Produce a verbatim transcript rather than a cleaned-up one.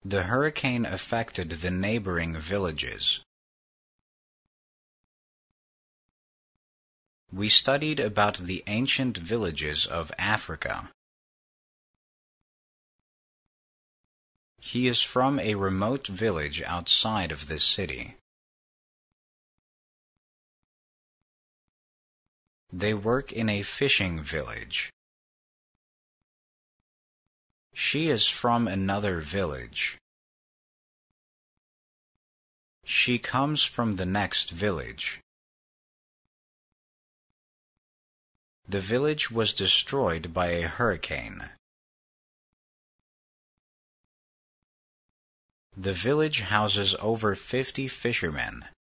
The hurricane affected the neighboring villages. We studied about the ancient villages of Africa. He is from a remote village outside of this city. They work in a fishing village. She is from another village. She comes from the next village. The village was destroyed by a hurricane. The village houses over fifty fishermen.